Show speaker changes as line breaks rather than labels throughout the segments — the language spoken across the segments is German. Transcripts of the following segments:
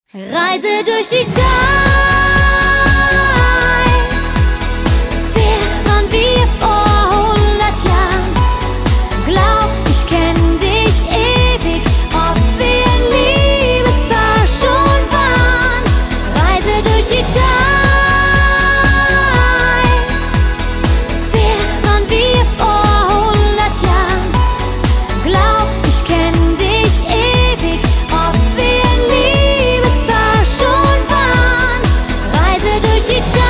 Reise durch die Zeit, wer waren wir vor 100 Jahren? Glaub, ich kenn dich ewig, ob wir ein Liebespaar schon waren. Reise durch die Zeit, wer waren wir vor 100 Jahren? Glaub, ich kenn dich ewig, ob wir ein Liebespaar schon waren. Reise durch die Zeit,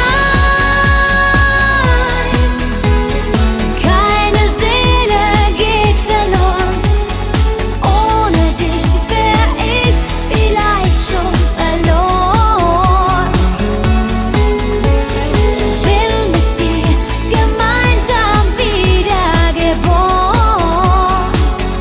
keine Seele geht verloren. Ohne dich wär ich vielleicht schon verloren. Will mit dir gemeinsam wiedergeboren.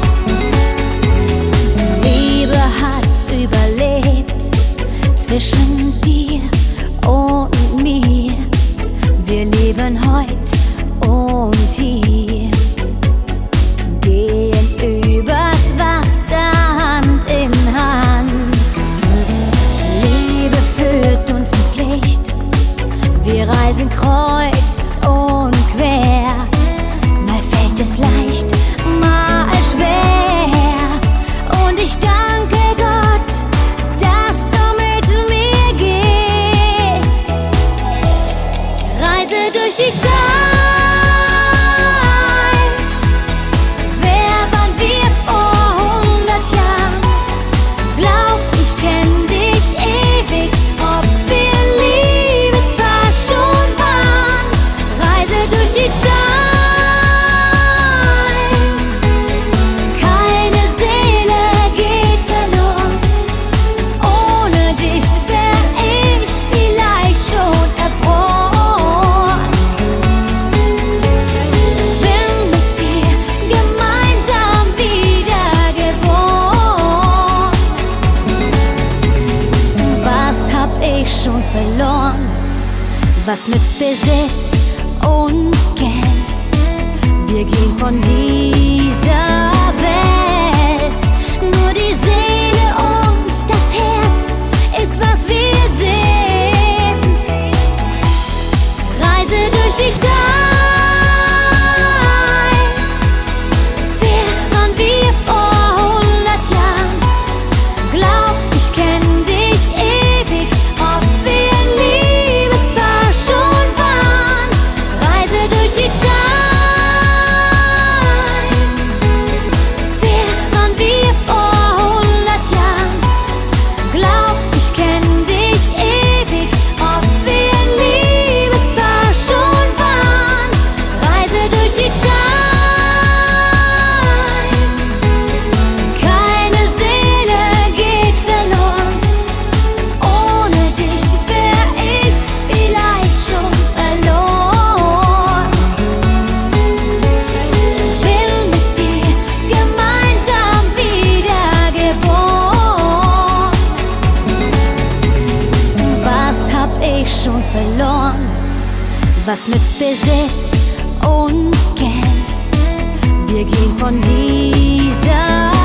Liebe hat überlebt zwischen dir und mir. Wir leben heut und hier, gehen übers Wasser Hand in Hand. Liebe führt uns ins Licht, wir reisen kreuz und quer. Mal fällt es leicht, mal schwer. Und ich danke Gott, dass du mit mir gehst. Reise durch die Zeit, wer waren wir vor 100 Jahren? Glaub, ich kenn dich ewig, ob wir ein Liebespaar schon waren. Reise durch die Zeit, keine Seele geht verloren. Ohne dich wär ich vielleicht schon erfroren. Bin mit dir gemeinsam wiedergeboren. Was hab ich schon verloren? Was nützt Besitz und Geld? Wir gehen von dieser Welt. Nur die Seele und das Herz ist, was wir sind. Reise durch die Zeit, wer waren wir vor 100 Jahren? Glaub, ich kenn dich ewig, ob wir ein Liebespaar schon waren. Reise durch die Zeit, wer waren wir vor 100 Jahren? Glaub, ich kenn dich ewig, ob wir ein Liebespaar schon waren. Reise durch die Zeit, keine Seele geht verloren. Ohne dich wär ich vielleicht schon verloren. Will mit dir gemeinsam wiedergeboren. Was hab ich schon verloren? Was nützt Besitz und Geld? Wir gehen von dieser